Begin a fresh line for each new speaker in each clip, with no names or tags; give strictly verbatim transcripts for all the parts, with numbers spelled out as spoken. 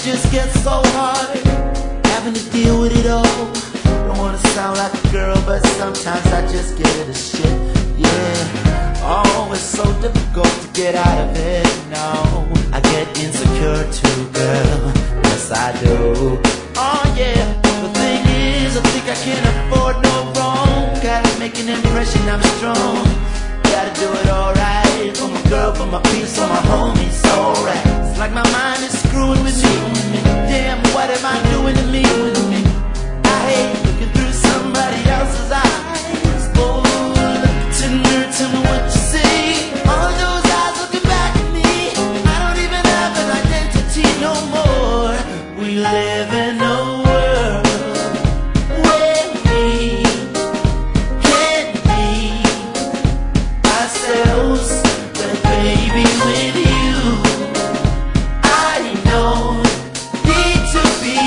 just gets so hard, having to deal with it all. Don't wanna sound like a girl, but sometimes I just get it a shit. Yeah, oh, it's so difficult to get out of it. No, I get insecure too, girl. Yes, I do. Oh yeah, the thing is, I think I can't afford no wrong. Gotta make an impression, I'm strong. Gotta do it alright, for my girl, for my peace, for my homies, alright. It's like my mind is screwing with me. Damn, what am I doing to me? I hate looking through somebody else's eyes. Oh, look to me, tell me what you see. All those eyes looking back at me. I don't even have an identity no more. We live in a world where we can be ourselves, but baby, with you I don't need to be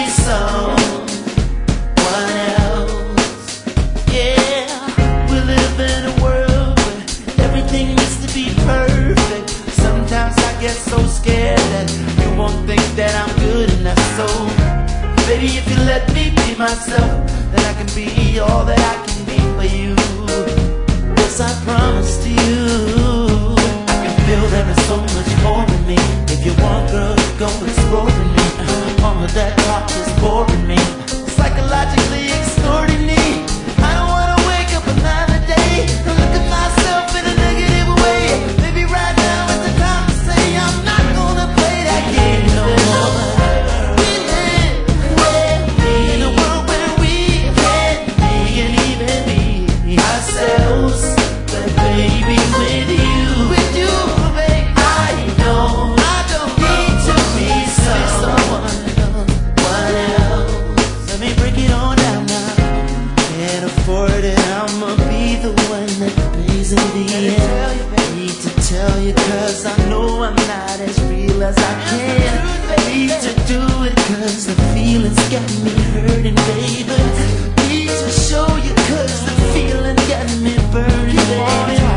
someone else. Yeah, we live in a world where everything needs to be perfect. Sometimes I get so scared that you won't think that I'm good enough. So baby, if you let me be myself, then I can be all that I can be for you. Yes, I promise to you, I can feel there is so much more in me. If you want, girl, go exploring me. All of that talk is boring me, psychologically extorting me. I don't wanna wake up another day and look at myself in a negative way. Maybe right now is the time to say I'm not gonna play that game no more. We live where we, in a world where we can be and even be ourselves, but baby, with you, with you, baby, I know I don't need to be someone, someone else. Let me break it on down now. Can't afford it, I'ma be the one that pays in the end. Need to tell you, cause I know I'm not as real as I can. Need to do it cause the feelings got me hurting, baby. Need to show you cause the feeling got me burning, baby.